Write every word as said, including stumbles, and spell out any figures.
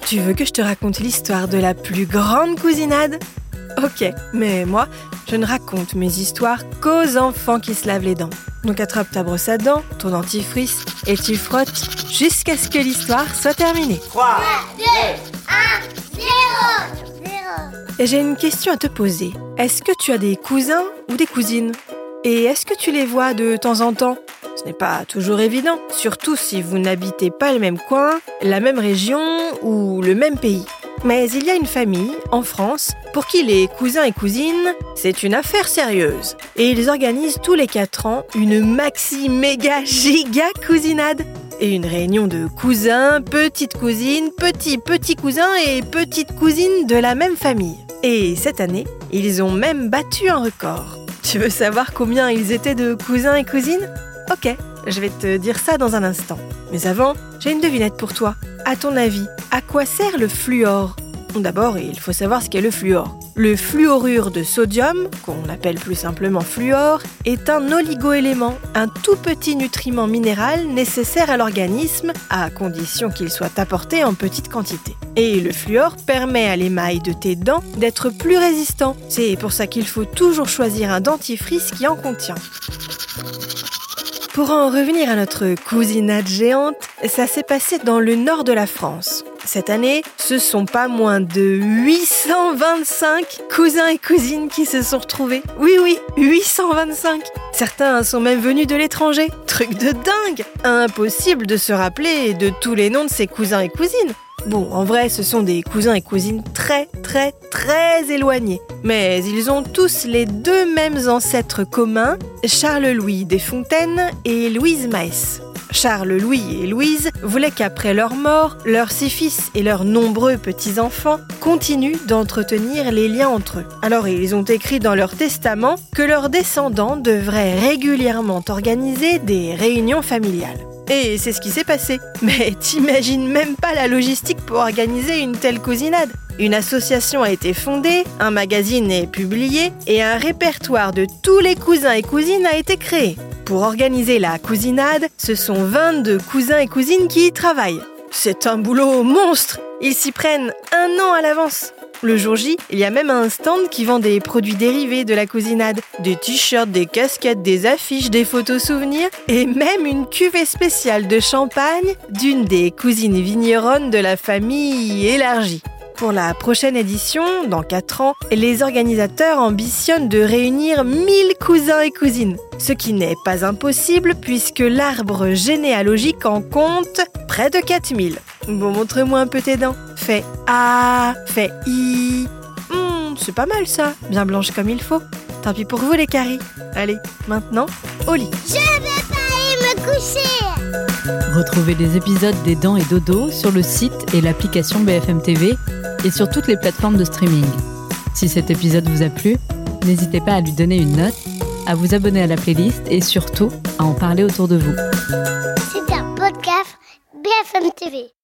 Tu veux que je te raconte l'histoire de la plus grande cousinade ? Ok, mais moi, je ne raconte mes histoires qu'aux enfants qui se lavent les dents. Donc attrape ta brosse à dents, ton dentifrice, et tu frottes jusqu'à ce que l'histoire soit terminée. trois, deux, un, zéro, zéro. Et j'ai une question à te poser. Est-ce que tu as des cousins ou des cousines ? Et est-ce que tu les vois de temps en temps ? Ce n'est pas toujours évident, surtout si vous n'habitez pas le même coin, la même région ou le même pays. Mais il y a une famille, en France, pour qui les cousins et cousines, c'est une affaire sérieuse. Et ils organisent tous les quatre ans une maxi méga giga cousinade. Et une réunion de cousins, petites cousines, petits petits cousins et petites cousines de la même famille. Et cette année, ils ont même battu un record. Tu veux savoir combien ils étaient de cousins et cousines ? Ok, je vais te dire ça dans un instant. Mais avant, j'ai une devinette pour toi. À ton avis, à quoi sert le fluor ? D'abord, il faut savoir ce qu'est le fluor. Le fluorure de sodium, qu'on appelle plus simplement fluor, est un oligoélément, un tout petit nutriment minéral nécessaire à l'organisme, à condition qu'il soit apporté en petite quantité. Et le fluor permet à l'émail de tes dents d'être plus résistant. C'est pour ça qu'il faut toujours choisir un dentifrice qui en contient. Pour en revenir à notre cousinade géante, ça s'est passé dans le nord de la France. Cette année, ce sont pas moins de huit cent vingt-cinq cousins et cousines qui se sont retrouvés. Oui, oui, huit cent vingt-cinq. Certains sont même venus de l'étranger. Truc de dingue! Impossible de se rappeler de tous les noms de ces cousins et cousines. Bon, en vrai, ce sont des cousins et cousines très, très, très éloignés. Mais ils ont tous les deux mêmes ancêtres communs, Charles-Louis Desfontaines et Louise Maes. Charles-Louis et Louise voulaient qu'après leur mort, leurs six fils et leurs nombreux petits-enfants continuent d'entretenir les liens entre eux. Alors ils ont écrit dans leur testament que leurs descendants devraient régulièrement organiser des réunions familiales. Et c'est ce qui s'est passé. Mais t'imagines même pas la logistique pour organiser une telle cousinade. Une association a été fondée, un magazine est publié et un répertoire de tous les cousins et cousines a été créé. Pour organiser la cousinade, ce sont vingt-deux cousins et cousines qui y travaillent. C'est un boulot monstre. Ils s'y prennent un an à l'avance. Le jour J, il y a même un stand qui vend des produits dérivés de la cousinade. Des t-shirts, des casquettes, des affiches, des photos souvenirs et même une cuvée spéciale de champagne d'une des cousines vigneronnes de la famille élargie. Pour la prochaine édition, dans quatre ans, les organisateurs ambitionnent de réunir mille cousins et cousines. Ce qui n'est pas impossible puisque l'arbre généalogique en compte près de quatre mille. Bon, montre-moi un peu tes dents. Fais A, fais I. Hmm, c'est pas mal ça, bien blanche comme il faut. Tant pis pour vous les caries. Allez, maintenant, au lit. Je vais pas aller me coucher. Retrouvez les épisodes des Dents et Dodo sur le site et l'application B F M T V et sur toutes les plateformes de streaming. Si cet épisode vous a plu, n'hésitez pas à lui donner une note, à vous abonner à la playlist et surtout à en parler autour de vous. C'est un podcast B F M T V.